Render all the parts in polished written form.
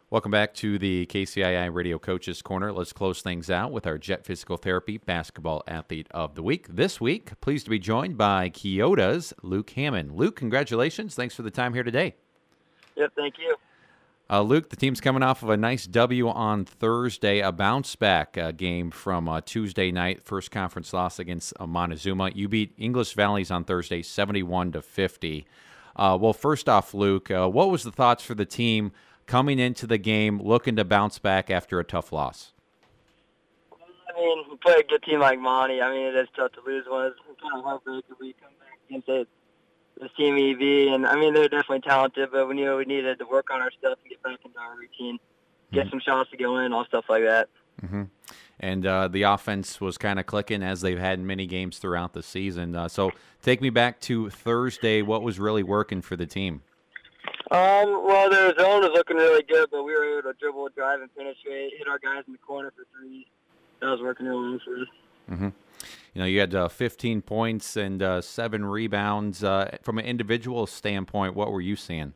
Welcome back to the KCII Radio Coaches Corner. Let's close things out with our Jet Physical Therapy Basketball Athlete of the Week. This week, pleased to be joined by Keoda's Luke Hammond. Luke, congratulations. Thanks for the time here today. Yep, thank you. Luke, the team's coming off of a nice W on Thursday, a bounce-back game from Tuesday night, first conference loss against Montezuma. You beat English Valleys on Thursday, 71-50. Well, first off, Luke, what was the thoughts for the team coming into the game, looking to bounce back after a tough loss? I mean, we play a good team like Monty. I mean, it is tough to lose one. It's kind of heartbreaking we come back against this team EV. And, I mean, they're definitely talented, but we knew we needed to work on our stuff and get back into our routine, get some shots to go in, all stuff like that. Mm-hmm. And the offense was kind of clicking as they've had in many games throughout the season. So take me back to Thursday. What was really working for the team? Well, their zone was looking really good, but we were able to dribble, drive, and penetrate, hit our guys in the corner for threes. That was working really well for us. Mm-hmm. You know, you had 15 points and 7 rebounds. From an individual standpoint, what were you seeing?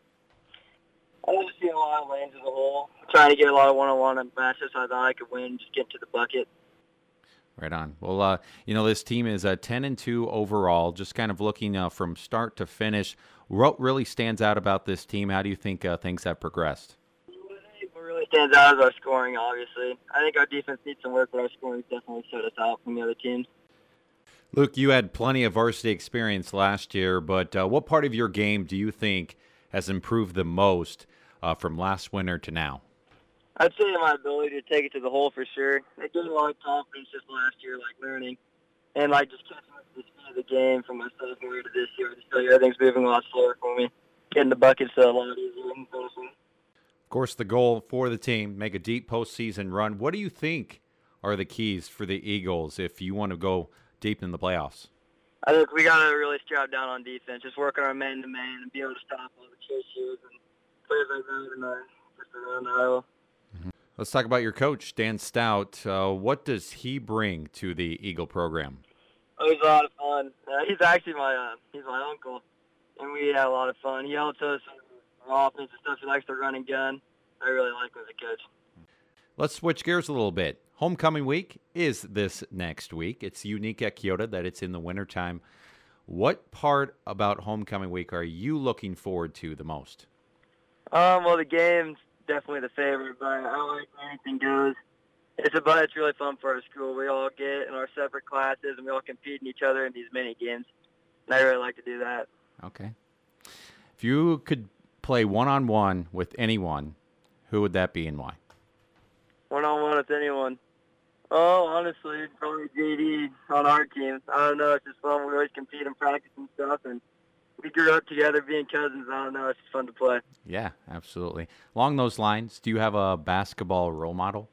I was seeing a lot of lanes as a whole, trying to get a lot of one-on-one matches. I thought I could win, just get to the bucket. Right on. Well, you know, this team is 10-2 overall, just kind of looking from start to finish. What really stands out about this team? How do you think things have progressed? What really stands out is our scoring, obviously. I think our defense needs some work, but our scoring definitely shut us out from the other teams. Luke, you had plenty of varsity experience last year, but what part of your game do you think has improved the most from last winter to now? I'd say my ability to take it to the hole for sure. It gave me a lot of confidence just last year, like learning. And like just catching up to the speed of the game from my sophomore year to this year. I just feel like everything's moving a lot slower for me. Getting the buckets a lot easier and finishing. Of course, the goal for the team, make a deep postseason run. What do you think are the keys for the Eagles if you want to go deep in the playoffs? I think we got to really strap down on defense, just work on our man-to-man and be able to stop all the chasers and players like that and just around Iowa. Let's talk about your coach, Dan Stout. What does he bring to the Eagle program? Oh, he's a lot of fun. He's actually he's my uncle, and we had a lot of fun. He helps us with offense and stuff. He likes to run and gun. I really like him as a coach. Let's switch gears a little bit. Homecoming week is this next week. It's unique at Keoda that it's in the wintertime. What part about homecoming week are you looking forward to the most? Well, the game's definitely the favorite, but I like where anything goes. It's really fun for our school. We all get in our separate classes, and we all compete in each other in these mini games. And I really like to do that. Okay. If you could play one-on-one with anyone, who would that be and why? One-on-one with anyone. Oh, honestly, probably JD on our team. I don't know. It's just fun. We always compete and practice and stuff, and we grew up together being cousins. I don't know. It's just fun to play. Yeah, absolutely. Along those lines, do you have a basketball role model?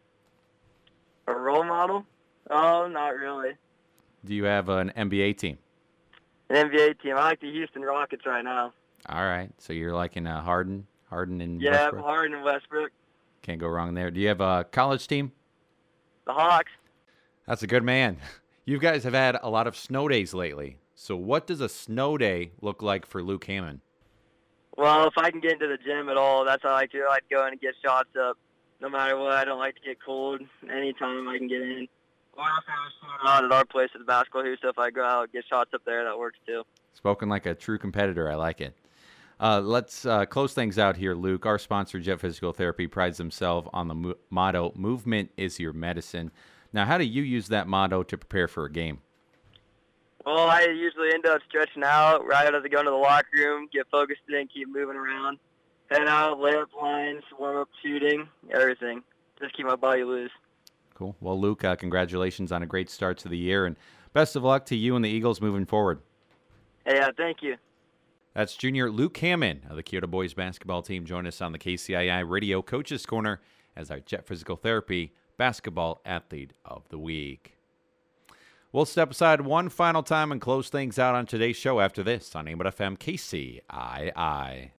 A role model? Oh, not really. Do you have an NBA team? An NBA team. I like the Houston Rockets right now. All right. So you're liking Harden and Yeah, Westbrook? Harden and Westbrook. Can't go wrong there. Do you have a college team? The Hawks. That's a good man. You guys have had a lot of snow days lately. So what does a snow day look like for Luke Hammond? Well, if I can get into the gym at all, that's how I like to do. I like to go in and get shots up. No matter what, I don't like to get cold. Anytime I can get in. Or if I was out at our place at the basketball hoop, so if I go out and get shots up there, that works too. Spoken like a true competitor. I like it. Let's close things out here, Luke. Our sponsor, Jet Physical Therapy, prides themselves on the motto, movement is your medicine. Now, how do you use that motto to prepare for a game? Well, I usually end up stretching out right as I go into the locker room, get focused in, keep moving around, head out, layup lines, warm up shooting, everything. Just keep my body loose. Cool. Well, Luke, congratulations on a great start to the year, and best of luck to you and the Eagles moving forward. Hey, thank you. That's junior Luke Hammond of the Keoda boys basketball team. Join us on the KCII Radio Coaches Corner as our Jet Physical Therapy Basketball Athlete of the Week. We'll step aside one final time and close things out on today's show after this on AM FM KCII.